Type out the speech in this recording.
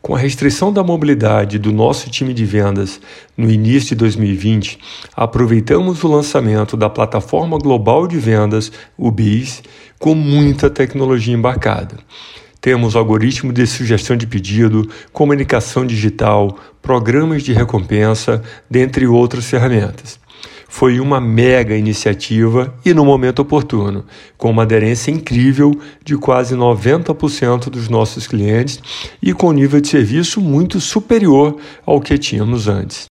Com a restrição da mobilidade do nosso time de vendas no início de 2020, aproveitamos o lançamento da plataforma global de vendas, o BIS, com muita tecnologia embarcada. Temos algoritmo de sugestão de pedido, comunicação digital, programas de recompensa, dentre outras ferramentas. Foi uma mega iniciativa e no momento oportuno, com uma aderência incrível de quase 90% dos nossos clientes e com nível de serviço muito superior ao que tínhamos antes.